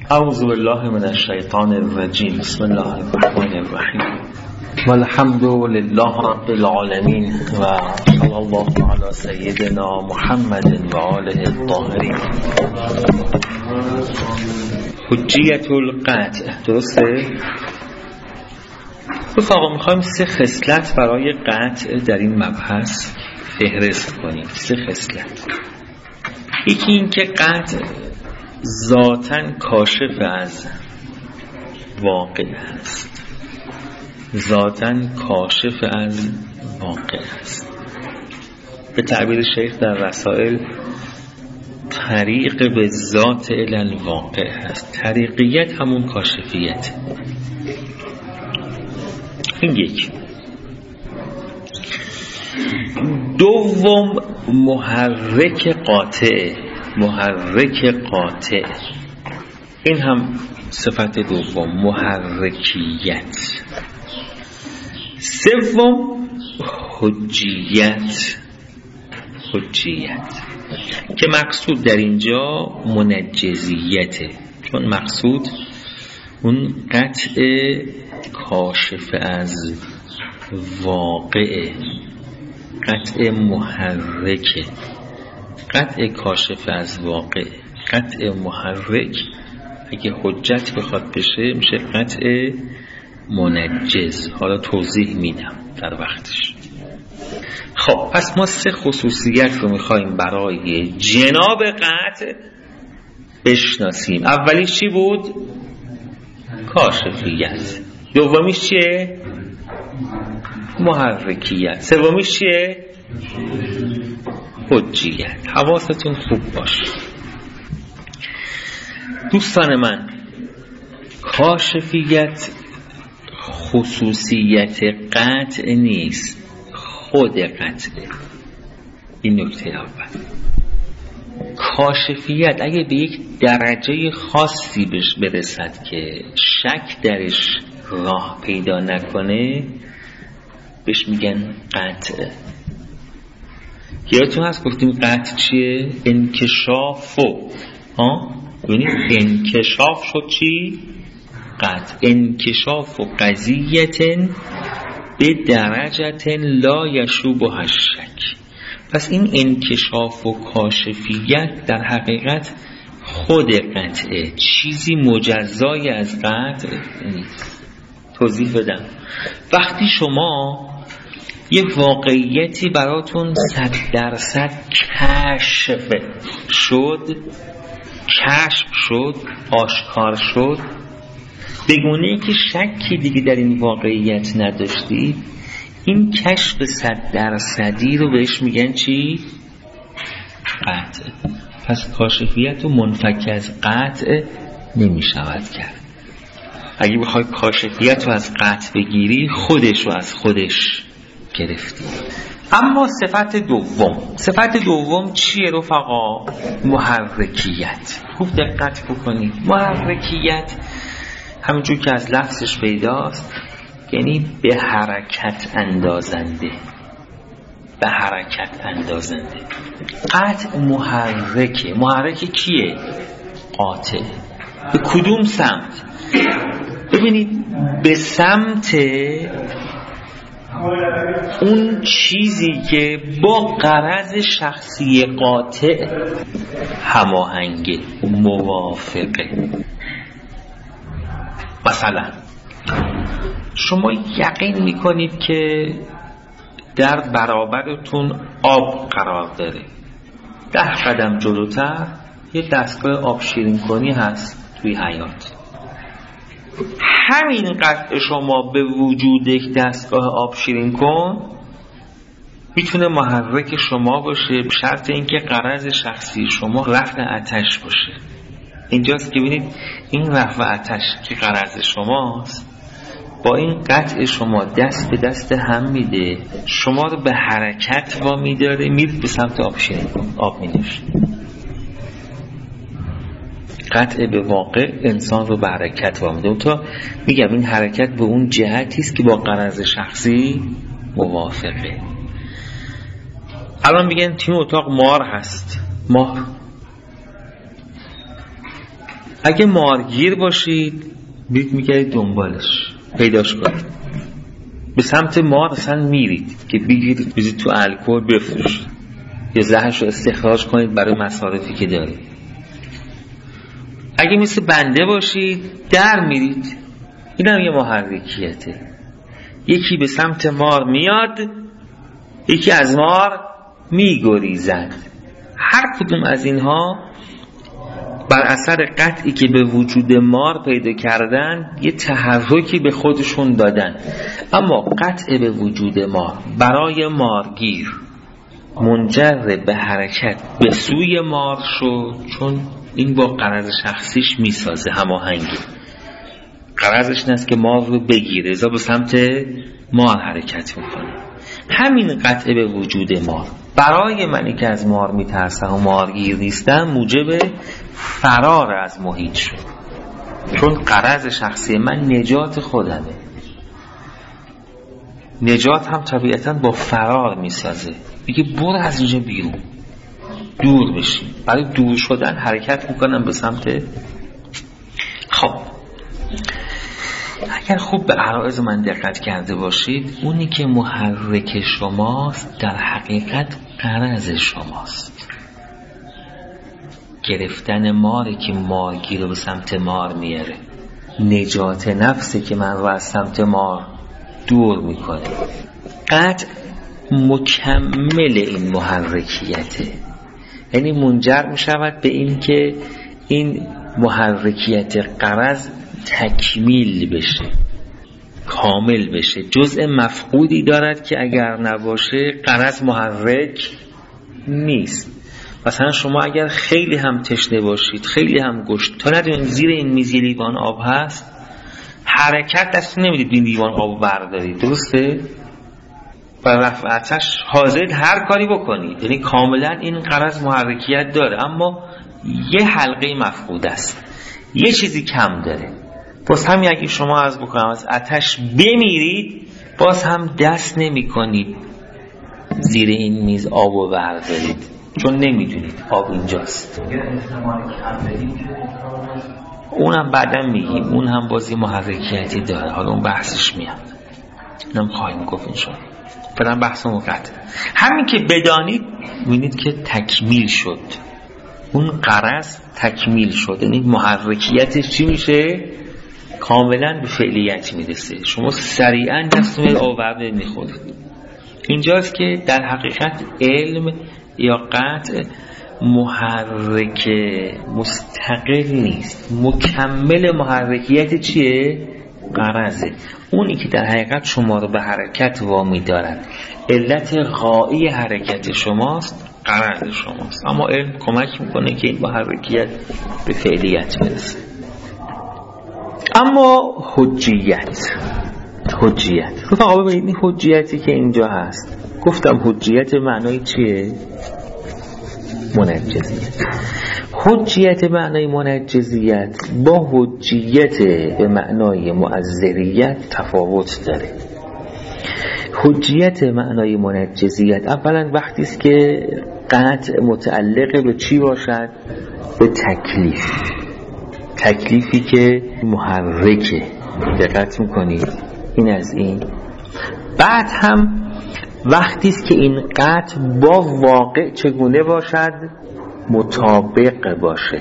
اعوذ بالله من الشیطان الرجیم. بسم الله الرحمن الرحیم والحمد لله رب العالمین و صلی الله علی سیدنا محمد و آله الطاهرین. حجیت القطع. درسته؟ رفقا میخوایم 3 خصلت برای قطع در این مبحث فهرست کنیم. 3 خصلت. یکی این که قطع ذاتاً کاشف از واقع است. ذاتاً کاشف از واقع است. به تعبیر شیخ در رسائل طریق به ذات الی الواقع است. طریقیت همون کاشفیت. این یک. دوم محرک قاطع. محرک قاطع، این هم صفت دوم، محرکیت. سوم حجیت. حجیت که مقصود در اینجا منجزیته، چون مقصود اون قطع کاشف از واقع، قطع محرکه. قطع کاشف از واقع، قطع محرک اگه حجت بخواد بشه میشه قطع منجز. حالا توضیح میدم در وقتش. خب پس ما 3 خصوصیت رو میخوایم برای جناب قطع بشناسیم. اولیش چی بود؟ کاشفیت. دومیش چیه؟ محرکیت. سومیش چیه؟ حجیت. حواستون خوب باشه دوستان من. کاشفیت خصوصیت قطع نیست، خود قطعه. این نکته اول. کاشفیت اگه به یک درجه خاصی بهش برسد که شک درش راه پیدا نکنه بهش میگن قطع. یادتون هست گفتیم قطع چیه؟ انکشافو. ببینید انکشاف شد چی؟ قطع. انکشاف و قضیتن به درجت لا یشوبها الشک. پس این انکشاف و کاشفیت در حقیقت خود قطعه، چیزی مجزای از قطع نیست. توضیح بدم. وقتی شما یه واقعیتی براتون 100% کشف شد، آشکار شد، بگونه که شکی دیگه در این واقعیت نداشتید، این کشف 100% رو بهش میگن چی؟ قطع. پس کاشفیت رو منفک از قطع نمیشود کرد. اگه بخوای کاشفیت رو از قطع بگیری خودش رو از خودش گرفتی. اما صفت دوم چیه رفقا؟ محرکیت. خوب دقت بکنید. محرکیت همونجور که از لفظش پیداست یعنی به حرکت اندازنده. به حرکت اندازنده. قطع محرکه. محرک کیه؟ قاطع. به کدوم سمت؟ ببینید به سمت اون چیزی که با غرض شخصی قاطع هماهنگه، موافقه. مثلا شما یقین میکنید که در برابرتون آب قرار داره. 10 قدم جلوتر یه دستگاه آب شیرین کنی هست توی حیاط. همین قطع شما به وجود یک دستگاه آب شیرین کن میتونه محرک شما باشه، شرط اینکه غرض شخصی شما رفع آتش باشه. اینجاست که ببینید این رفع آتش که غرض شماست با این قطع شما دست به دست هم میده، شما رو به حرکت وامی داره، میرید به سمت آب شیرین کن، آب مینوشید. قطع به واقع انسان رو به حرکت وامیده. تا میگم این حرکت به اون جهتی است که با غرض شخصی موافقه. الان میگن توی اتاق مار هست. مار اگه مارگیر باشید برید میگردید دنبالش پیداش کنید، به سمت مار اصلا میرید که بگیرید بزید تو الکل بفروشید یا زهرش رو استخراج کنید برای مصارفی که دارید. اگه مثل بنده باشید در میرید، این هم یه محرکیته. یکی به سمت مار میاد، یکی از مار میگریزد. هر کدوم از اینها بر اثر قطعی که به وجود مار پیدا کردن یه تحرکی به خودشون دادن. اما قطع به وجود مار برای مارگیر منجر به حرکت به سوی مار شد، چون این با غرض شخصیش میسازه هماهنگی. غرضش این است که مار رو بگیره، ازا به سمت مار حرکت میکنه. همین قطع به وجود مار برای منی که از مار میترسم و مارگیر نیستم موجب فرار از محیط شد، چون غرض شخصی من نجات خودمه. نجات هم طبیعتاً با فرار میسازه، میگه برو از اینجا بیرون، دور بشی. برای دور شدن حرکت میکنم به سمت. خب اگر خوب به عرایض من دقت کرده باشید، اونی که محرک شماست در حقیقت غرض شماست. گرفتن ماره که مارگیر رو به سمت مار میاره، نجات نفسه که من رو از سمت مار دور میکنه. قطع مکمل این محرکیته، یعنی منجر میشود به این که این محرکیت غرض تکمیل بشه، کامل بشه. جزء مفقودی دارد که اگر نباشه غرض محرک نیست. مثلا شما اگر خیلی هم تشنه باشید، خیلی هم گشت، تا ندونید زیر این میز لیوان آب هست، حرکت دست نمیدید این لیوان آب بردارید، درسته؟ و رفع آتش حاضرید هر کاری بکنید، یعنی کاملا این غرض محرکیت داره، اما یه حلقه مفقود است، یه چیزی کم داره. باز هم اگه شما از بکنم از آتش بمیرید، باز هم دست نمی کنید زیر این میز آبو بردارید، چون نمیدونید آب اینجاست. اونم بعدا میگیم، اون هم بازی محرکیتی داره، حالا اون بحثش میاد، اینم خواهیم گفت انشاءالله. فعلا بحث موقت. همین که بدانید ببینید که تکمیل شد، اون غرض تکمیل شد، یعنی محرکیتش چی میشه؟ کاملا به فعلیت میرسه. شما سریعا دستون آورده میخورید. اینجاست که در حقیقت علم یا قطع محرک مستقل نیست، مکمل محرکیت چیه؟ غرضه. اونی که در حقیقت شما رو به حرکت وامی دارد، علت غایی حرکت شماست، غرض شماست. اما علم کمک میکنه که این محرکیت به فعلیت برسه. اما حجیت رفقا ببینید این حجیتی که اینجا هست، گفتم حجیت معنای چیه؟ منجزیت. حجیت معنای منجزیت با حجیت به معنای معذریت تفاوت داره. حجیت معنای منجزیت اولا وقتی است که قطع متعلق به چی باشد؟ به تکلیف، تکلیفی که محرکه. دقت میکنید این از این. بعد هم وقتی است که این قطع با واقع چگونه باشد؟ مطابق باشه.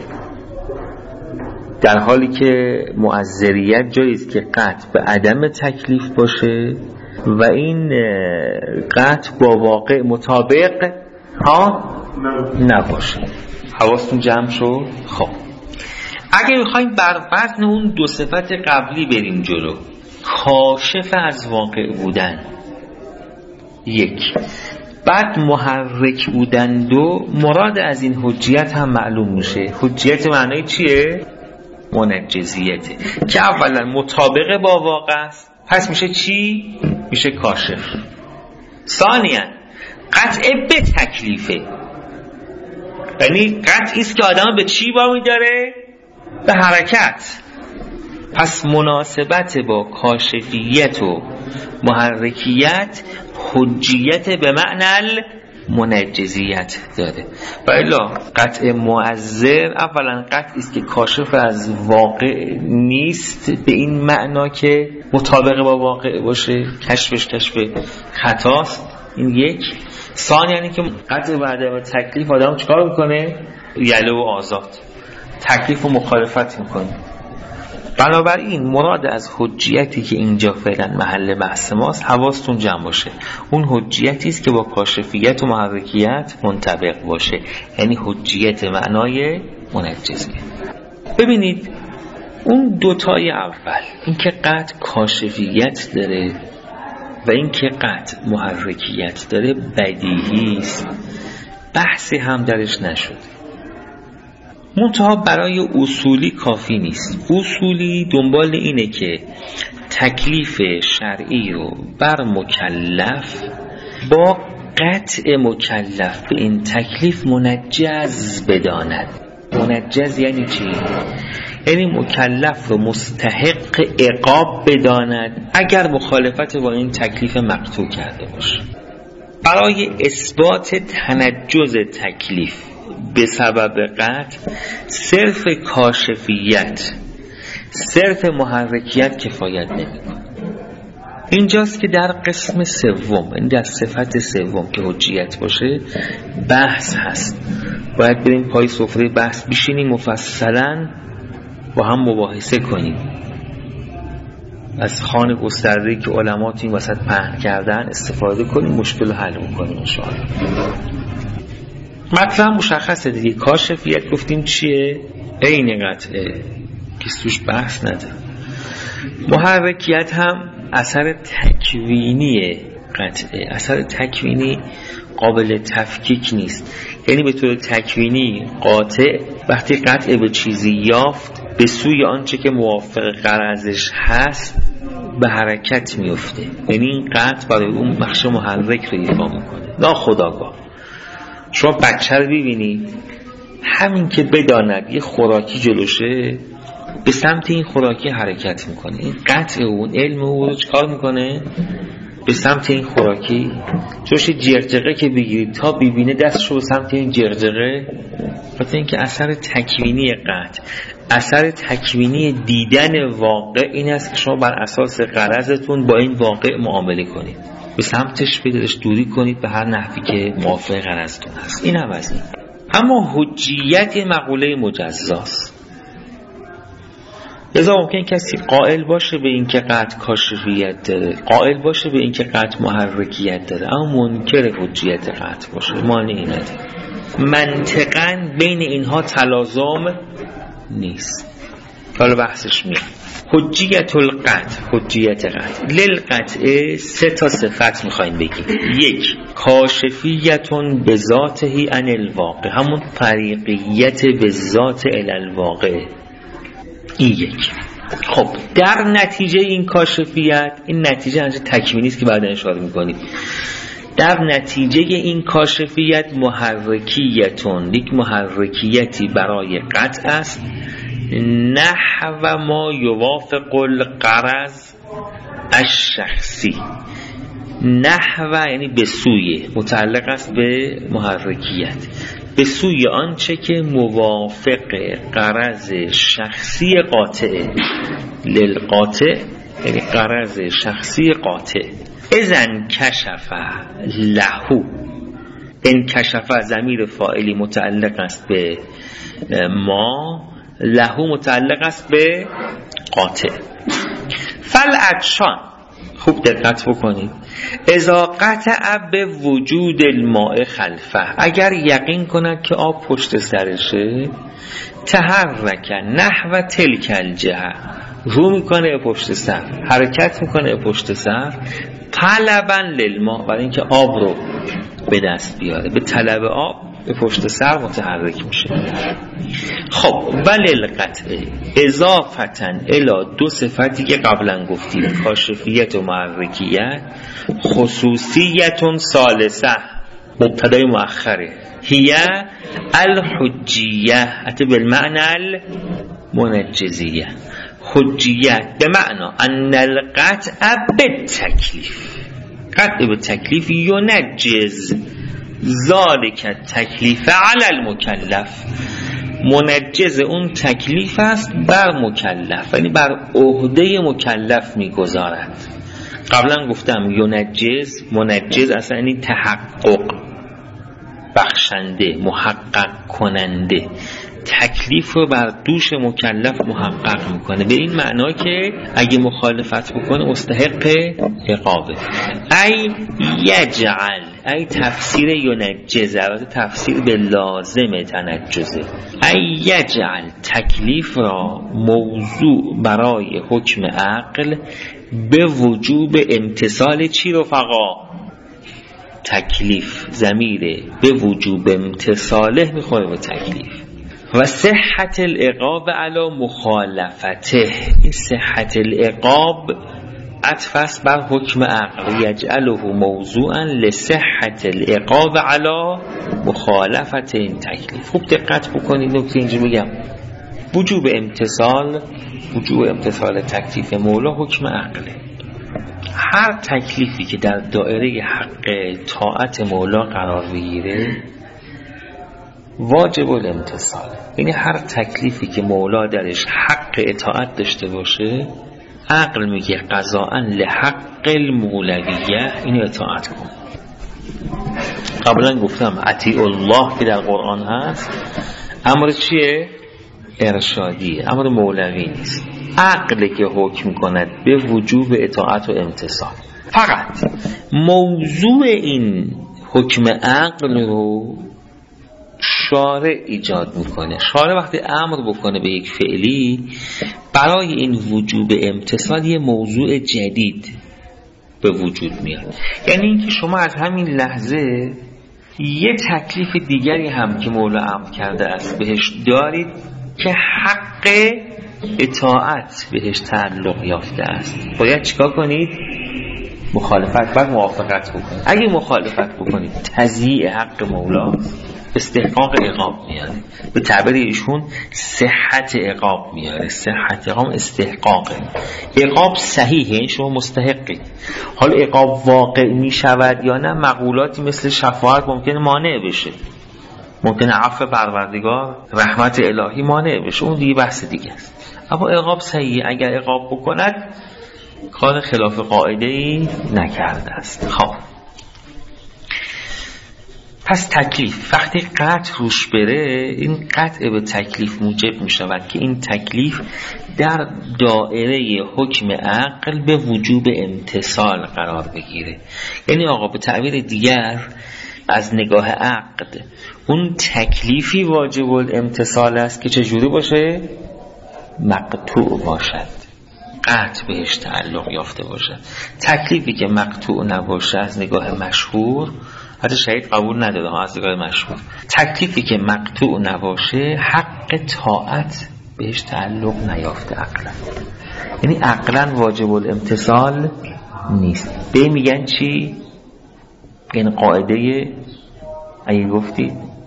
در حالی که معذریت جایی است که قطع به عدم تکلیف باشه و این قطع با واقع مطابق نباشه. حواستون جمع شد؟ خب اگه بخوایم بر وزن اون دو صفت قبلی بریم جلو، کاشف از واقع بودن یک، بعد محرک بودن دو، مراد از این حجیت هم معلوم میشه. حجیت معنی چیه؟ منجزیته که اولا مطابق با واقع است، پس میشه چی؟ میشه کاشف. ثانیا قطع به تکلیفه، یعنی قطعی است که آدم به چی با میداره؟ به حرکت. پس مناسبت با کاشفیت و محرکیت حجیت به معنی منجزیت داره. و الا قطع مؤثر اولا قطعی است که کاشف از واقع نیست به این معنا که مطابق با واقع باشه، کشفش کشف خطاست. این یک. ثانیاً یعنی که قطع بعد از تکلیف آدم چیکار میکنه؟ یله و آزاد، تکلیف و مخالفت میکنه. بنابراین مراد از حجیتی که اینجا فعلا محل بحث ماست، حواستون جمع باشه، اون حجیتی است که با کاشفیت و محرکیت منطبق باشه، یعنی حجیت معنای منجزیه. ببینید اون دوتای اول، این که قطع کاشفیت داره و این که قطع محرکیت داره، بدیهی است، بحثی هم درش نشد. منتها برای اصولی کافی نیست. اصولی دنبال اینه که تکلیف شرعی رو بر مکلف با قطع مکلف به این تکلیف منجز بداند. منجز یعنی چی؟ یعنی مکلف رو مستحق عقاب بداند اگر مخالفت با این تکلیف مقطوع کرده باشه. برای اثبات تنجز تکلیف به سبب قطع صرف کاشفیت، صرف محرکیت کفایت نمی‌کنه. اینجاست که در قسم سوم، این در صفت سوم که حجیت باشه بحث هست. باید بریم پای سفره بحث بشینیم، مفصلا با هم مباحثه کنیم، از خوان گسترده‌ای که علما تو این وسط پهن کردن استفاده کنیم، مشکل رو حل کنیم انشاءالله. مطلب مشخصه دیگه. کاشفیت گفتیم چیه؟ عین قطعه که توش بحث نداره. محرکیت هم اثر تکوینی قطعه. اثر تکوینی قابل تفکیک نیست، یعنی به طور تکوینی قاطع وقتی قطعه به چیزی یافت به سوی آنچه که موافق غرضش هست به حرکت میفته، یعنی این قطع برای اون بخش محرک رو ایفا میکنه ناخودآگاه. شما بچه رو ببینید، همین که بداند یه خوراکی جلوشه به سمت این خوراکی حرکت میکنه. این قطع اون علم او رو چکار میکنه؟ به سمت این خوراکی. جوش جرجقه که بگیرید تا ببینه دستشو به سمت این جرجقه. خاطر اینکه اثر تکوینی قطع، اثر تکوینی دیدن واقع این است که شما بر اساس غرضتون با این واقع معامله کنید، به سمتش بدرش دوری کنید به هر نحوی که موافق غرضتون هست. این هم از این. اما حجیت مقوله مجزاست. لذا ممکن کسی قائل باشه به این که قطع کاشفیت داره، قائل باشه به این که قطع محرکیت داره، اما منکر حجیت قطع باشه، مانعی نداره. منطقاً بین اینها تلازم نیست. حالا بحثش میاد. حجیت القطع، حجیت قطع للقطع سه تا صفت میخوایم بگیم. یک، کاشفیتون به ذاته عن الواقع، همون طریقیت به ذات الواقع. این یک. خب در نتیجه این کاشفیت، این نتیجه انجا تکوینی است که بعد اشاره میکنیم، در نتیجه این کاشفیت محرکیتون، یک محرکیتی برای قطع است، نحو ما یوافق الغرض الشخصی. نحو یعنی به سوی، متعلق است به محرکیت، به سوی آنچه که موافق غرض شخصی قاطع، للقاطع یعنی غرض شخصی قاطع. اذن کشف لهو، این کشف ضمیر فاعلی متعلق است به ما، لهو متعلق است به قاطع. فالعطشان، خوب دقت بکنید، اذا قطع به وجود الماء خلفه، اگر یقین کند که آب پشت سرشه، تحرک نحو تلک الجهه، رو میکنه پشت سر، حرکت میکنه پشت سر، طلبا للماء، برای اینکه آب رو به دست بیاره، به طلب آب به پشت سر متحرک میشه. خب وللقطع اضافتن الی دو صفتی که قبلا گفتیم، کاشفیت و محرکیت، خصوصیت ثالثه مبتدای مؤخره، هی الحجیه اتی بالمعنى المنجزیه. حجیت به معنا ان القطع بالتکلیف، قطع به تکلیف ینجز ذالک تکلیف علی المکلف، منجز اون تکلیف است بر مکلف، یعنی بر عهده مکلف میگذارد. قبلا گفتم منجز اصلا یعنی تحقق بخشنده، محقق کننده، تکلیف رو بر دوش مکلف محقق میکنه، به این معنا که اگه مخالفت بکنه مستحق عقابه. ای یجعل، ای تفسیر ینجز، البته تفسیر به لازم تنجزه. ای یجعل، تکلیف را موضوع برای حکم عقل به وجوب امتثال چی رفقا؟ تکلیف ضمیر به وجوب امتثاله میخوره به تکلیف. و صحت العقاب علی مخالفته، این صحت العقاب عطف است بر حکم عقل، یجعله موضوعا لصحت العقاب علی مخالفت این تکلیف. خوب دقت بکنید نکته اینجا میگم، وجوب امتثال تکلیف مولا حکم عقله. هر تکلیفی که در دایره حق طاعت مولا قرار بگیره واجب الامتثال، یعنی هر تکلیفی که مولا درش حق اطاعت داشته باشه عقل میگه قضاء لحق المولویه اینو اطاعت کن. قبلا گفتم اطیع الله که در قرآن هست امر چیه؟ ارشادیه، امر مولوی نیست. عقل که حکم کند به وجوب اطاعت و امتثال. فقط موضوع این حکم عقل رو شارع ایجاد میکنه. شارع وقتی امر بکنه به یک فعلی، برای این وجوب امتثال یه موضوع جدید به وجود میاد. یعنی اینکه شما از همین لحظه یه تکلیف دیگری هم که مولا امر کرده است بهش دارید که حق اطاعت بهش تعلق یافته است. باید چیکار کنید؟ مخالفت، بعد موافقت بکنید. اگه مخالفت بکنید تضییع حق مولا، استحقاق عقاب میاره. به تعبیر ایشون صحت عقاب میاره. صحت عقاب استحقاقه. عقاب صحیحه، شما مستحقید. حالا عقاب واقع میشود یا نه، مقولاتی مثل شفاعت ممکنه مانع بشه، ممکنه عفو پروردگار، رحمت الهی مانع بشه، اون دیگه بحث دیگه است. اما عقاب صحیحه، اگر عقاب بکند کار خلاف قاعده‌ای نکرده است. خب پس تکلیف وقتی قطع روش بره، این قطع به تکلیف موجب می شود که این تکلیف در دایره حکم عقل به وجوب امتثال قرار بگیره. یعنی آقا به تعبیر دیگر از نگاه عقل اون تکلیفی واجب الامتثال است که چجوری باشه؟ مقطوع باشد، قطع بهش تعلق یافته باشد. تکلیفی که مقطوع نباشه از نگاه مشهور، حتی شهید قبول نداره از نگاه مشهور، تکلیفی که مقطوع نباشه حق طاعت بهش تعلق نیافته عقلا، یعنی عقلا واجب الامتثال نیست. به میگن چی؟ این قاعده اگه گفتی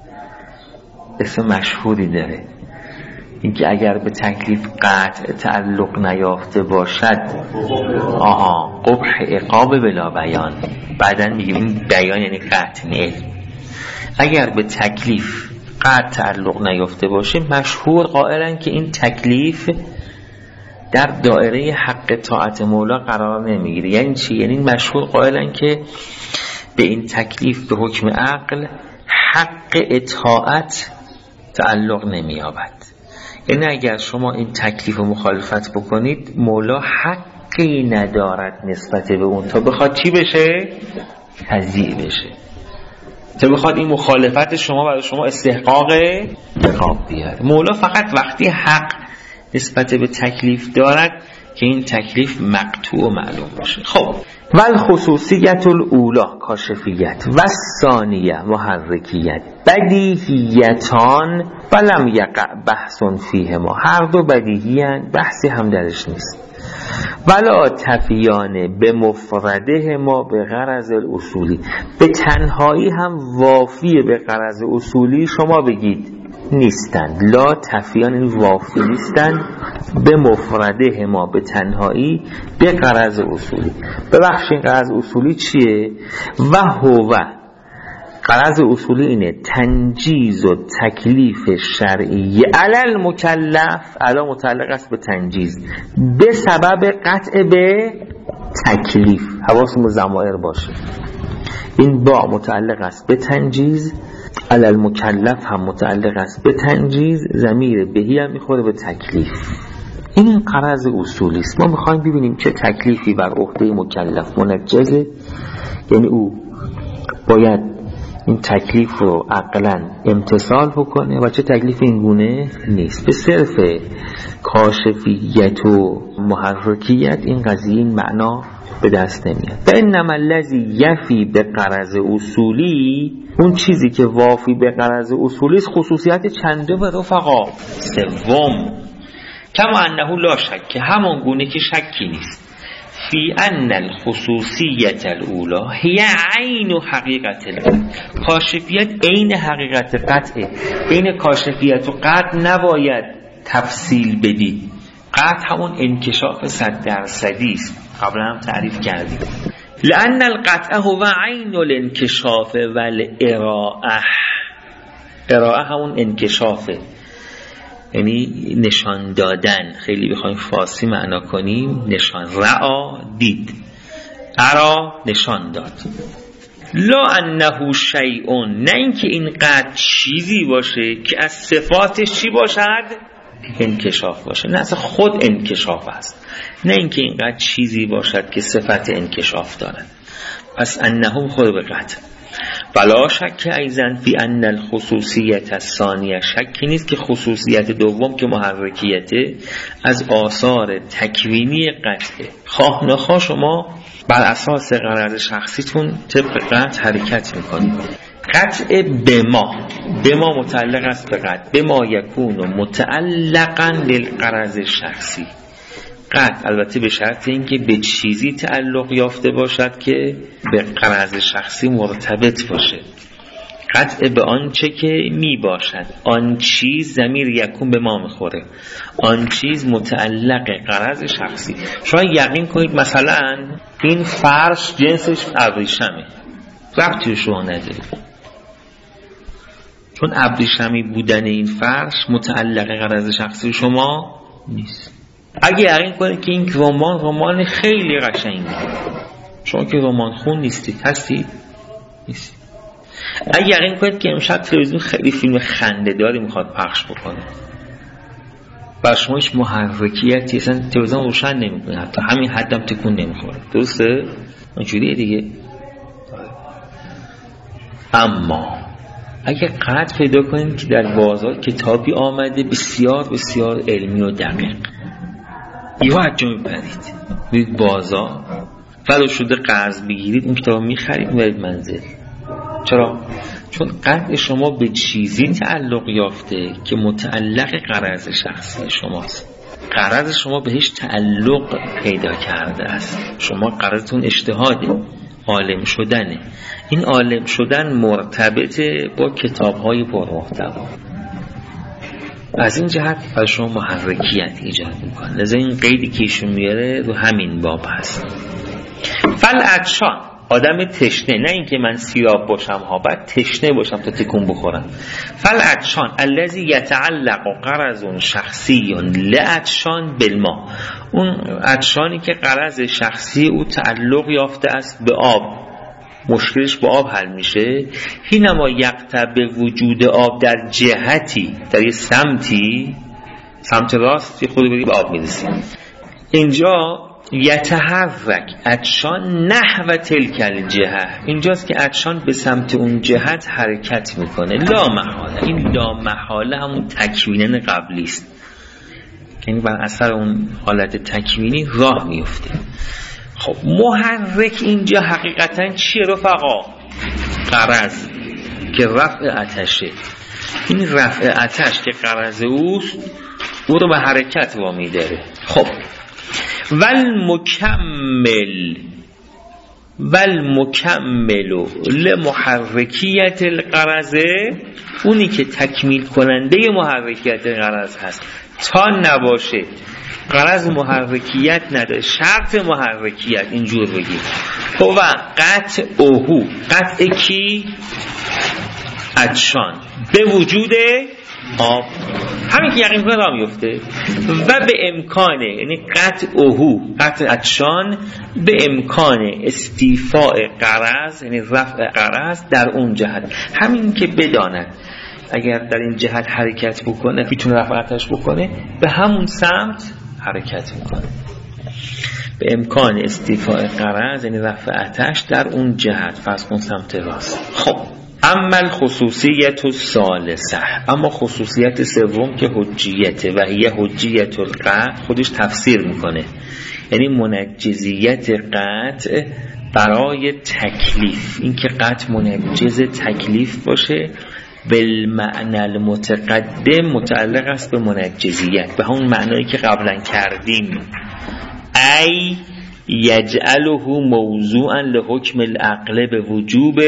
اسم مشهوری داره، اینکه اگر به تکلیف قطع تعلق نیافته باشد قبح عقاب بلا بیان. بعدن میگیم این بیان یعنی قطع نه. اگر به تکلیف قطع تعلق نیافته باشه مشهور قائلن که این تکلیف در دایره حق طاعت مولا قرار نمیگیره. یعنی چی؟ یعنی مشهور قائلن که به این تکلیف به حکم عقل حق اطاعت تعلق نمییابد. یعنی اگر شما این تکلیف مخالفت بکنید مولا حقی ندارد نسبت به اون تا بخواد چی بشه؟ تضییع بشه، تا بخواد این مخالفت شما برای شما استحقاق عقاب بیاره. مولا فقط وقتی حق نسبت به تکلیف دارد که این تکلیف مقطوع معلوم باشه. خب والخصوصیت الاولا کاشفیت و ثانیه محرکیت بدیهیتان ولم یقع بحث فیهما، هر دو بدیهیان، بحثی هم درش نیست. ولا تفیان به مفرده ما به غرض الاصولی، به تنهایی هم وافیه به غرض اصولی شما بگید نیستند. لا تفیان این وافی نیستند به مفرده ما به تنهایی به غرض اصولی. ببخشید غرض اصولی چیه؟ و هو غرض اصولی اینه تنجیز و تکلیف شرعی علل مکلف، علا متعلق است به تنجیز به سبب قطع به تکلیف. حواسمون ضمائر باشه، این با متعلق است به تنجیز، علل مکلف هم متعلق است به تنجیز، ضمیر بهی هم میخوره به تکلیف. این غرض اصولی است. ما میخوایم ببینیم چه تکلیفی بر عهده مکلف منجزه، یعنی او باید این تکلیف رو عقلاً امتثال بکنه و چه تکلیف این گونه نیست. به صرف کاشفیت و محرکیت این قضیه این معنا به دست نمیاد. و انما الذی یفی به غرض اصولی، اون چیزی که وافی به غرض اصولی است خصوصیت چنده و رفقا. سوم کما انه لا شک، همان گونه که شکی نیست، فی ان الخصوصیت الاولا هی عین حقیقت القطع، کاشفیت عین حقیقت قطعه. بین کاشفیت و قطع نباید تفصیل بدید. قطع همون انکشاف 100% است، قبلا هم تعریف کردیم. لأن القطع هو عین الانکشاف والارائه، ارائه همون انکشافه، یعنی نشان دادن. خیلی بخوایم فارسی معنا کنیم، نشان رعا دید، ارا نشان داد. لا انه شیء، نه اینکه این قد چیزی باشه که از صفاتش چی باشد؟ انکشاف باشه، نه اصلا خود انکشاف است. نه اینکه این قد چیزی باشد که صفت انکشاف دارد. پس انه خود به قد. ولا شک ایضا فی ان الخصوصیت الثانیه، شکی نیست که خصوصیت دوم که محرکیته از آثار تکوینی قطعه. خواه نخواه شما بر اساس غرض شخصیتون طبق قطع حرکت میکنید. قطع به ما متعلق است به قطع، به ما یکون متعلقا للغرض شخصی. قطع البته به شرط اینکه به چیزی تعلق یافته باشد که به غرض شخصی مرتبط باشه. قطع به آنچه که می باشد، آن چیز ضمیر یکون به ما میخوره، آن چیز متعلق غرض شخصی. شما یقین کنید مثلا این فرش جنسش ابریشمه، ربطی شما نداره، چون ابریشمی بودن این فرش متعلق غرض شخصی شما نیست. اگه یقین کنید که این رمان خیلی قشنگه، شما که رمان خون نیستید، هستید؟ نیستید. اگه یقین کنید که امشب تلویزیون خیلی فیلم خنده‌داری میخواد پخش بکنه، بر شما هیچ محرکیتی اصلا تلویزیون روشن نمیکنه، حتی همین حدم تکون نمیخوره، درسته؟ اینجوریه دیگه. اما اگه قطع پیدا کنید که در بازار کتابی آمده بسیار بسیار علمی و دقیق، یهو حجم میپرید برید بازار، ولو شده قرض بگیرید این کتاب میخرید میبرید منزل. چرا؟ چون قطع شما به چیزی تعلق یافته که متعلق غرض شخصی شماست. غرض شما بهش تعلق پیدا کرده است. شما غرضتون اجتهاده، عالم شدنه. این عالم شدن مرتبطه با کتاب‌های پرمحتوا. از این جهت برای شما محرکیت ایجاد میکنه. لذا این قیدی که ایشون میاره رو همین باب هست. فالعطشان، آدم تشنه، نه اینکه من سیراب باشم ها، باید تشنه باشم تا تکون بخورم. فالعطشان الذی یتعلق غرض شخصی لعطشان بالماء، اون عطشانی که غرض شخصی او تعلق یافته است به آب، مشکلش با آب حل میشه. حینما یقطع به وجود آب در جهتی، در یه سمتی، سمت راست یه خود بری به آب میرسی. اینجا یتحرک عطشان نحو تلک الجهه، اینجاست که عطشان به سمت اون جهت حرکت میکنه. لا محاله، این لا محاله همون تکوینن قبلی است، یعنی بر اثر اون حالت تکوینی راه میفته. خب محرک اینجا حقیقتا چیه رفقا؟ غرض که رفع آتشه. این رفع آتش که غرض اوست، او رو به حرکت وامی داره. خب والمکمل لمحرکیت الغرض، اونی که تکمیل کننده محرکیت غرض هست. تا نباشه غرض محرکیت نداره، شرط محرکیت، اینجور بگید. و قطع اوهو، قطع کی؟ عطشان به وجود آب، همین که یقین کنه را میفته. و به امکان، یعنی قطع عطشان به امکان استیفاء غرض، یعنی رفع غرض در اون جهت. همین که بداند اگر در این جهت حرکت بکنه میتونه رفع آتش بکنه، به همون سمت حرکت میکنه. به امکان استیفاء غرض یعنی رفع آتش در اون جهت، فرض کن سمت راست. خب اما خصوصیت الثالثه، اما خصوصیت سوم که حجیته و هی حجیت القطع، خودش تفسیر میکنه، یعنی منجزیت قطع برای تکلیف، این که قطع منجز تکلیف باشه. بالمعنى المتقدم متعلق است به منجزیت، به همون معنایی که قبلا کردیم. ای یجعله موضوعا لحکم العقل به وجوب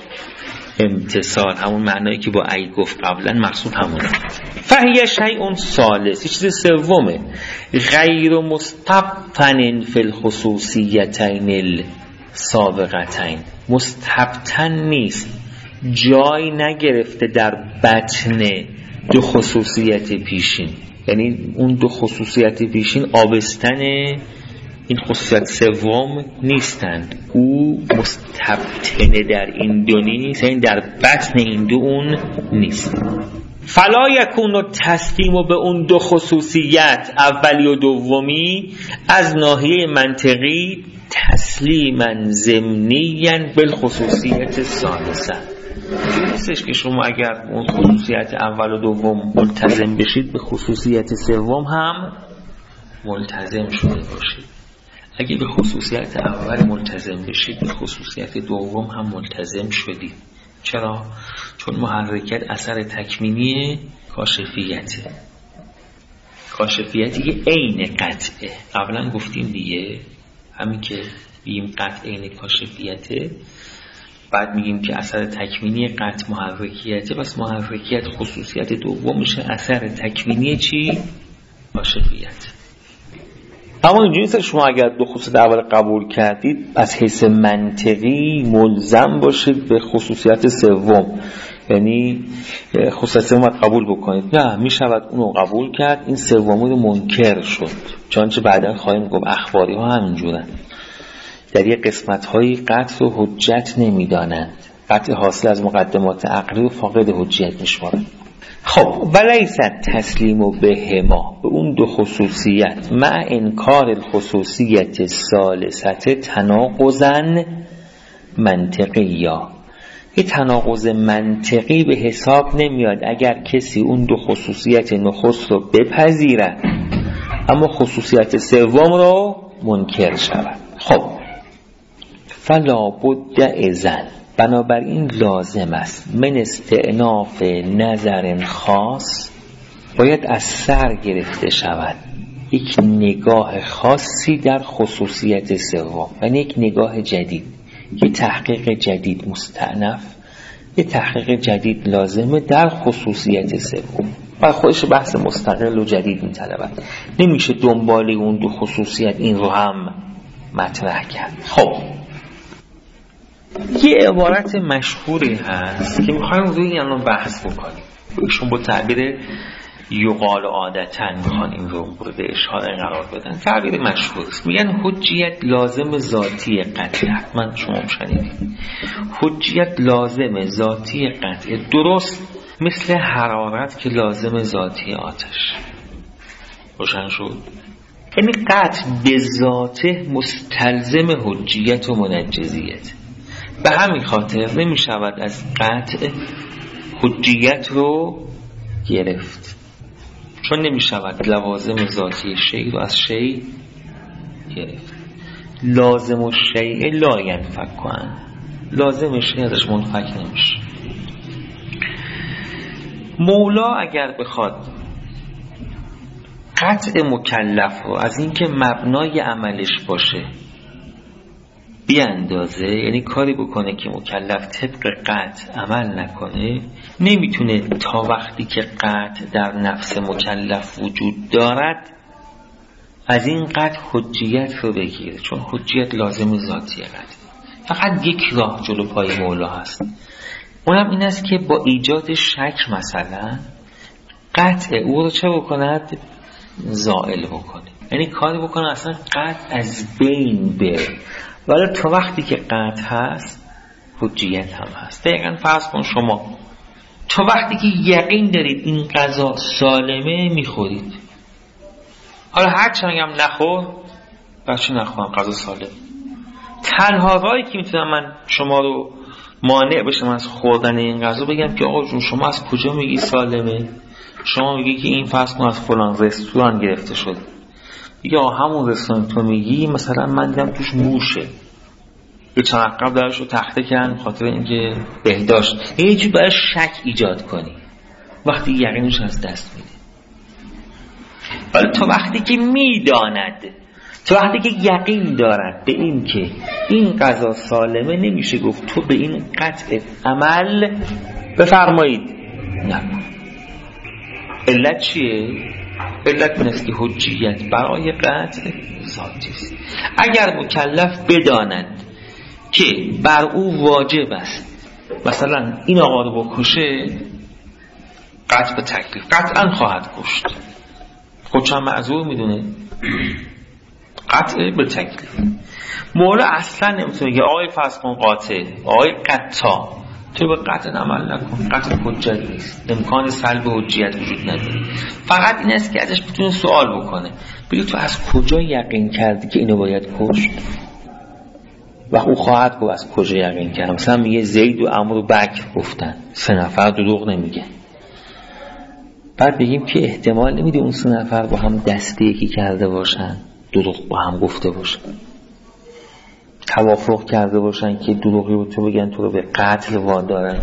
امتصال، همون معنایی که با ای گفت قبلا مقصود همونه. فهی شیء ثالث، چیز سومه، غیر مستبطن فی الخصوصیتین السابقتین، مستبطن نیست، جای نگرفته در بطن دو خصوصیت پیشین، یعنی اون دو خصوصیت پیشین آبستن این خصوصیت سوم نیستند. او مستبطنه در این دو نیست، یعنی در بطن این دو اون نیست. فلا یکون التسلیم به اون دو خصوصیت اولی و دومی از ناحیه منطقی تسلیما ضمنیا بالخصوصیت الثالثه. نیستش که شما اگر اون خصوصیت اول و دوم ملتزم بشید به خصوصیت سوم هم ملتزم شده باشید. اگه به خصوصیت اول ملتزم بشید به خصوصیت دوم هم ملتزم شدید. چرا؟ چون محرکت اثر تکمینی کاشفیته، کاشفیتی که عین قطعه. قبلا گفتیم دیگه، همین که بیم قطع عین کاشفیته، بعد میگیم که اثر تکمینی قطع محرکیته، بس محرکیت خصوصیت دوم میشه اثر تکمینی چی؟ کاشفیت. اما اینجوری نیست شما اگر دو خصوصیت اول قبول کردید از حیث منطقی ملزم باشید به خصوصیت سوم، یعنی خصوصیت سوم قبول بکنید. نه، میشود اونو قبول کرد، این سومی منکر شد، چنانچه بعدا خواهیم گفت اخباری ها همینجورن، در یک قسمت هایی قطع و حجت نمیدانند، قطع حاصل از مقدمات عقلی و فاقد حجیت میشمارند. خب ولیس تسلیم بهما، به اون دو خصوصیت، مع انکار الخصوصیت الثالثه تناقضا منطقیا، این تناقض منطقی به حساب نمیاد اگر کسی اون دو خصوصیت نخست رو بپذیرد اما خصوصیت سوم رو منکر شود. خب فلا بد اذن، بنابراین لازم است من استئناف نظر خاص، باید از سر گرفته شود یک نگاه خاصی در خصوصیت سوم، یعنی یک نگاه جدید، یک تحقیق جدید مستأنف، یک تحقیق جدید لازمه در خصوصیت سوم و خودش بحث مستقل و جدید می‌طلبد. نمیشه دنبال اون دو خصوصیت این رو هم مطرح کرد. خب یه عبارت مشهوری هست که میخوایم روی این الان بحث بکنیم، ایشون با تعبیر یقال عادتاً میخوان این رو مورد اشاره قرار بدن. تعبیر مشهور است، میگن حجیت لازم ذاتی قطع. من شما شنیدید حجیت لازم ذاتی قطع، درست مثل حرارت که لازم ذاتی آتش. روشن شد؟ یعنی قطع به ذاته مستلزم حجیت و منجزیت. به همین خاطر نمی شود از قطع حجیت رو گرفت، چون نمی شود لوازم ذاتی شیء رو از شیء گرفت. لازم الشیء لا ینفک کن، لازم شیء ازش منفک نمیشه. مولا اگر بخواد قطع مکلف رو از اینکه مبنای عملش باشه بیاندازه، یعنی کاری بکنه که مکلف طبق قطع عمل نکنه، نمیتونه تا وقتی که قطع در نفس مکلف وجود دارد از این قطع حجیت رو بگیره، چون حجیت لازم ذاتی قطع. فقط یک راه جلو پای مولا هست، اونم این است که با ایجاد شک مثلا قطع او رو چه بکند؟ زائل بکنه، یعنی کاری بکنه اصلا قطع از بین بره. ولی تو وقتی که قطع هست حجیت هم هست. دقیقا فرض کن شما تو وقتی که یقین دارید این غذا سالمه میخورید، حالا هر چه میگم نخور، بچه نخورم غذا سالم. تنها راهی که میتونم من شما رو مانع بشم از خوردن این غذا بگم که آقا جون شما از کجا میگی سالمه؟ شما میگی که این فرض کن از فلان رستوران گرفته شده، یا همون رستوران تو میگی مثلا من دیدم توش موشه، یه چند عقب درش رو تخته کردن خاطر اینکه بهداشت. یه چیزی برای شک ایجاد کنی وقتی یقینش از دست میده. ولی تو وقتی که میداند، تو وقتی که یقین دارد به این که این غذا سالمه، نمیشه گفت تو به این قطع عمل بفرمایید نکن. علت چیه؟ علت این است که حجیت برای قطع ذاتی است. اگر مکلف بداند که بر او واجب است مثلا این آقا رو بکشه، قطع به تکلیف قطعا خواهد کشت، خودش هم معذور میدونه، قطع به تکلیف. مولا اصلا نمیتونه که آقای فرض کن قاطع، آقای قطع، تو به قطع عمل نکن، قطع حجت نیست، امکان سلب حجیت وجود نداره. فقط این است که ازش بتونه سوال بکنه، بگی تو از کجا یقین کردی که اینو باید کشت؟ و او خواهد گفت از کجا یقین کردم. مثلا میگه زید و عمرو و بکر گفتن، 3 نفر دروغ نمیگه. بعد بگیم که احتمال نمیده اون 3 نفر با هم دسته یکی کرده باشن، دروغ با هم گفته باشن، توافق کرده باشن که دروغی رو تو بگن تو رو به قتل وادارن.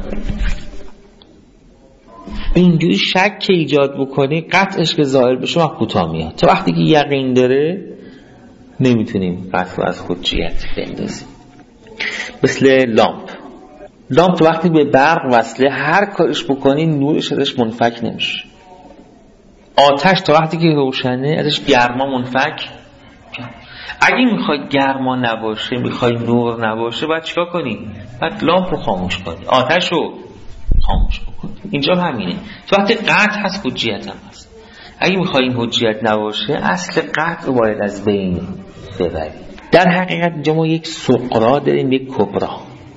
اینجوری شک که ایجاد بکنی قطعش که ظاهر بشه وقت کوتاه میاد. تا وقتی که یقین داره نمیتونیم قطع از حجیت بندازیم. مثل لامپ وقتی به برق وصله هر کارش بکنی نورش ازش منفک نمیشه. آتش تا وقتی که روشنه ازش گرما منفک. اگه میخوای گرما نباشه، میخوای نور نباشه، باید چیکار کنی؟ باید لامپ رو خاموش کنی، آتش رو خاموش کنی. اینجا همینه. تو وقتی قطع هست حجیت هم هست. اگه میخوای این حجیت نباشه اصل قطع رو باید از بین ببری. در حقیقت اینجا ما یک صغرا داریم، یک کبرا.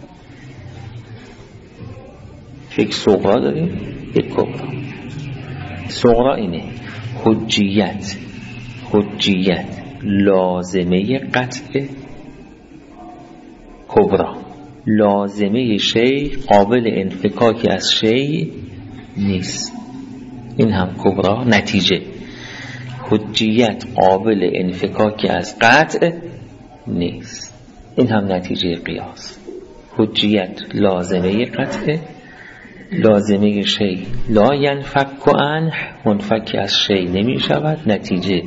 یک صغرا داریم، یک کبرا. صغرا اینه حجیت لازمه قطع، کبرا لازمه شی قابل انفکاک از شی نیست. این هم کبرا. نتیجه حجیت قابل انفکاک از قطع نیست. این هم نتیجه قیاس. حجیت لازمه قطع، لازمه شی لا ینفک عنه، منفک از شی نمی شود. نتیجه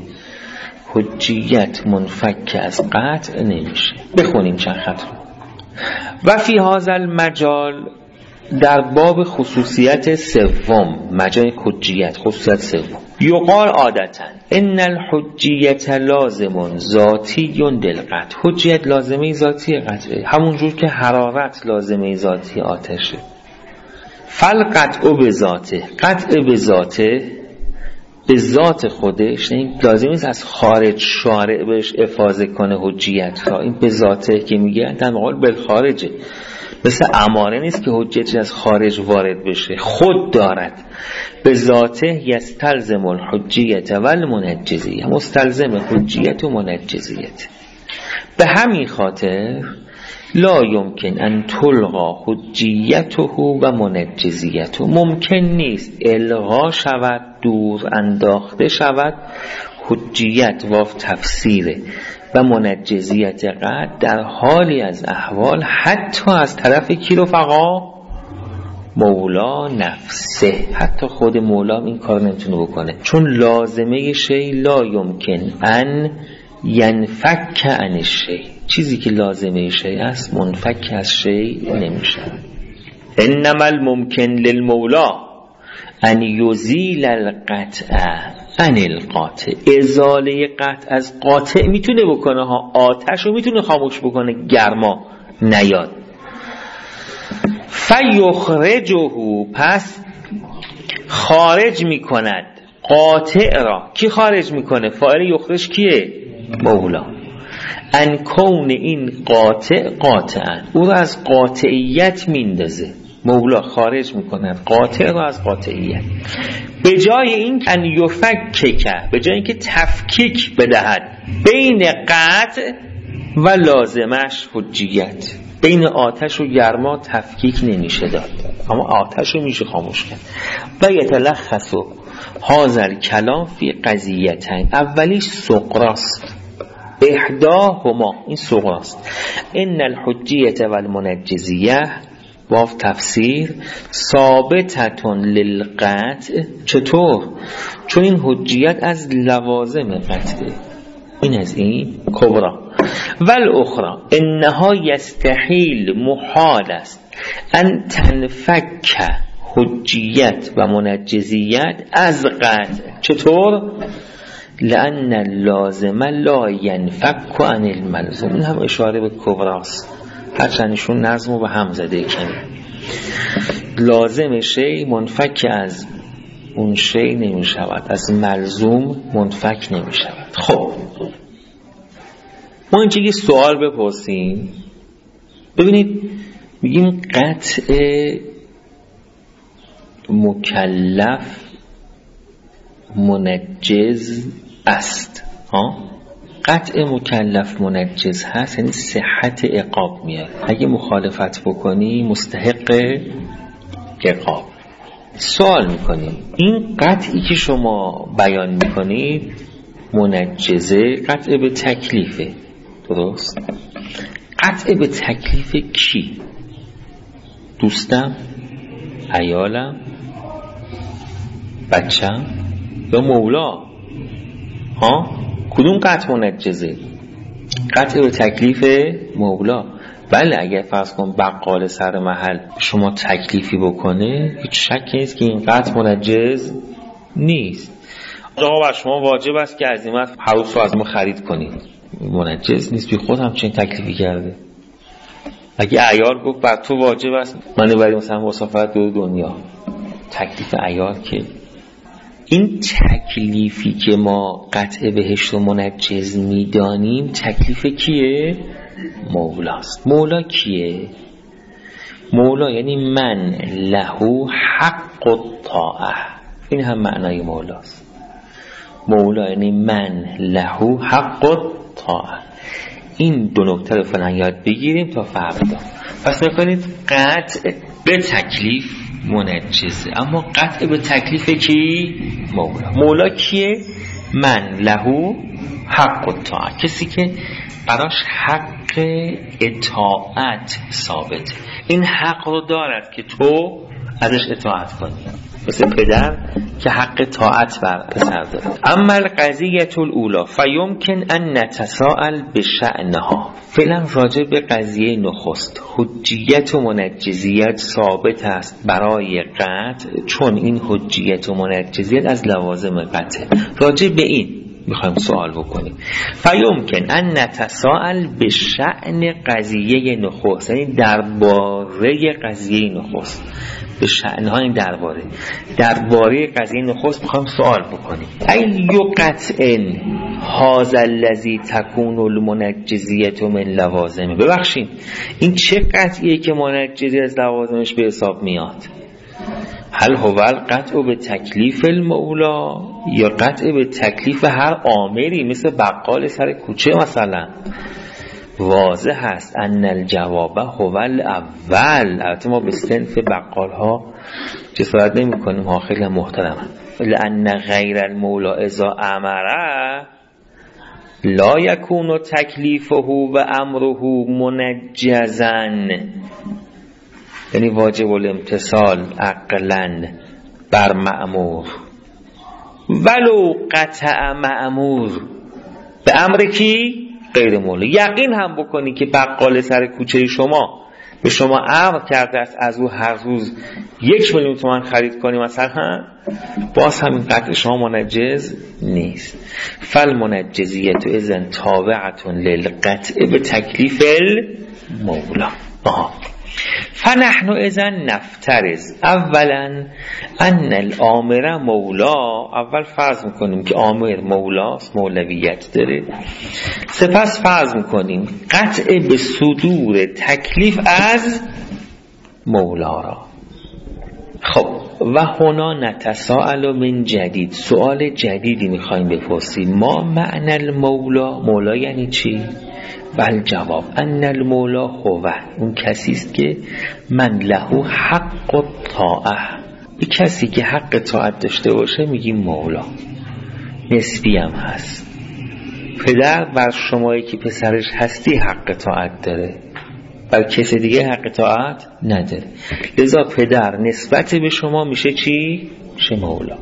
حجیت منفک از قطع نمیشه. بخونیم چند خط رو. و فی هذا المجال، در باب خصوصیت سوم، مجال حجیت خصوصیت سوم، یقال عادتا ان الحجیت لازم ذاتی للقطع. حجیت لازمه ذاتی قطعه، همون جور که حرارت لازمه ذاتی آتشه. فالقطع به ذاته، قطع به ذاته، به ذات خودش، این لازم نیست از خارج شارع بهش افاضه کنه حجیت را. این به ذاته که میگه در مقابل بالخارجه. مثل اماره نیست که حجیت از خارج وارد بشه، خود دارد. به ذاته یستلزم الحجیت و المنجزیه، مستلزم حجیت و منجزیت. به همین خاطر لا یمکن ان تلغا حجیته و منجزیته، ممکن نیست الغا شود، دور انداخته شود حجیت و تفسیر و منجزیت قطع در حالی از احوال، حتی از طرف کی رفقا؟ مولا نفسه. حتی خود مولا این کار نمیتونه بکنه، چون لازمه شی لا یمکن ان ینفک عن الشی، چیزی که لازمه شی است منفک از شی نمیشه. انما الممکن للمولا ان یزیل القطع عن القاطع، ازاله قطع از قاطع میتونه بکنه ها، آتش رو میتونه خاموش بکنه، گرما نیاد. فیخرجه، پس خارج میکند قاطع را. کی خارج میکنه؟ فاعل یخرج کیه؟ مولا. ان کون این قاطعا، او را از قاطعیت میندازه. مولا خارج میکند قاطع را از قاطعیت. به جای این ان یفکک، به جای اینکه تفکیک بدهد بین قطع و لازمش حجیت. بین آتش و گرما تفکیک نمیشه داد، اما آتش رو میشه خاموش کرد. و یتلخص هذا الکلام فی قضیتین. اولیش سقراست، احداهما، این سقراست. ان الحجیت و المنجزیه، واو تفسیر، ثابتتون للقطع. چطور؟ چون این حجیت از لوازم قطعه. این از این کبرا. والاخرى انها یستحیل، محال است، ان تنفک حجیت و منجزیت از قطع. چطور؟ لأن اللازم لا ینفک عن الملزوم. این هم اشاره به کبراست، هرچندشون نظمو به هم زده کنه. لازم شی منفک از اون شی نمی شود، از ملزوم منفک نمی شود. خب ما اینجا یه سوال بپرسیم. ببینید میگیم قطع مکلف منجز است. قطع مکلف منجز هست، یعنی صحت عقاب میاد. اگه مخالفت بکنی مستحق عقاب. سوال میکنیم این قطعی که شما بیان میکنید منجزه، قطع به تکلیفه، درست؟ قطع به تکلیف کی؟ دوستم، عیالم، بچم یا مولا؟ کدوم قطع منجزه؟ قطع به تکلیف مولا. بله اگر فرض کن بقال سر محل شما تکلیفی بکنه، هیچ شکی نیست که این قطع منجز نیست. آقا بر شما واجب است که عزیمت حروف رو از ما خرید کنید، منجز نیست. بی خود همچین تکلیفی کرده. اگه عیال گفت بر تو واجب است من برای مثلا مسافرت دور دنیا، تکلیف عیال که این تکلیفی که ما قطع بهش رو منجز میدانیم تکلیف کیه؟ مولاست. مولا کیه؟ مولا یعنی من له حق الطاعه. این هم معنای مولاست. مولا یعنی من له حق الطاعه. این دو نکته رو فعلا یاد بگیریم تا فردا. پس نکنید قطع به تکلیف منجزه، اما قطع به تکلیف کی؟ مولا. مولا کیه؟ من له حق الطاعه، کسی که براش حق اطاعت ثابت. این حق رو دارد که تو ازش اطاعت کنی، مثل پدر که حق طاعت بر پسر داره. اما القضیه الاولی فیمکن ان نتساءل بشأنها. فعلا راجع به قضیه نخست، حجیت و منجزیت ثابت است برای قطع، چون این حجیت و منجزیت از لوازم قطع. راجع به این میخوایم سوال بکنیم. فیمکن ان نتساءل بشأن قضیه نخست، یعنی درباره قضیه نخست. به شأنهای درباره قضیه نخست میخوایم سوال بکنیم. ایو قطع هذا الذی تکون المنجزیه من لوازمه. ببخشید این چه قطعیه که منجزی از لوازمش به حساب میاد؟ هل هو القطع به تکلیف المولا یا قطع به تکلیف هر آمری مثل بقال سر کوچه مثلا؟ واضح هست ان الجواب هو الاول. البته ما به صنف بقال ها جسارت نمی کنیم ها، خیلی محترمه. لان غیر المولا اذا امره لا یکون تکلیفه و امره منجزا، یعنی واجب الامتثال عقلا بر مأمور، ولو قطع مأمور به امر کی؟ غیر مولا. یقین هم بکنی که بقال سر کوچه شما به شما امر کرده است از او هر روز 1,000,000 تومان خرید کنی مثلا، باز هم این قطع شما منجز نیست. فالمنجزیت اذن تابعة للقطع به تکلیف المولا. فنحن اذن نفترض اولا ان الامر مولا، اول فرض میکنیم که آمر مولاست، مولویت داره. سپس فرض میکنیم قطع به صدور تکلیف از مولا را. خب و هنا نتساءل من جدید، سوال جدیدی میخوایم بپرسیم. ما معنی المولا، مولا یعنی چی؟ بل جواب ان المولا هو، اون کسی است که من له حق الطاعه، این کسی که حق طاعت داشته باشه میگیم مولا. نسبی هم هست. پدر بر شمایی که پسرش هستی حق طاعت داره، بر کسی دیگه حق طاعت نداره، لذا پدر نسبت به شما میشه چی؟ میشه مولا.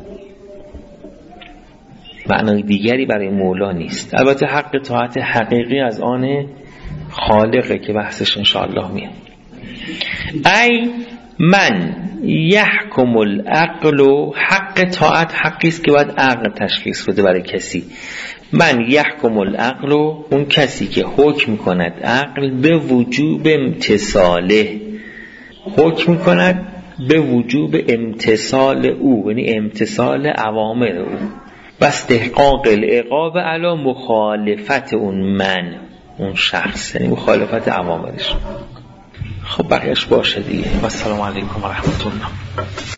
معنای دیگری برای مولا نیست. البته حق طاعت حقیقی از آن خالقه که بحثش انشاءالله میاد. ای من یحکم العقل، حق طاعت حقی است که باید عقل تشخیص بده برای کسی. من یحکم العقل، اون کسی که حکم کند عقل به وجوب امتثاله، حکم کند به وجوب امتثال او، یعنی امتثال اوامر او و استحقاق العقاب علی مخالفت اون شخص، یعنی مخالفت اوامرش. خب بقیهش باشه دیگه. و السلام علیکم و رحمت الله.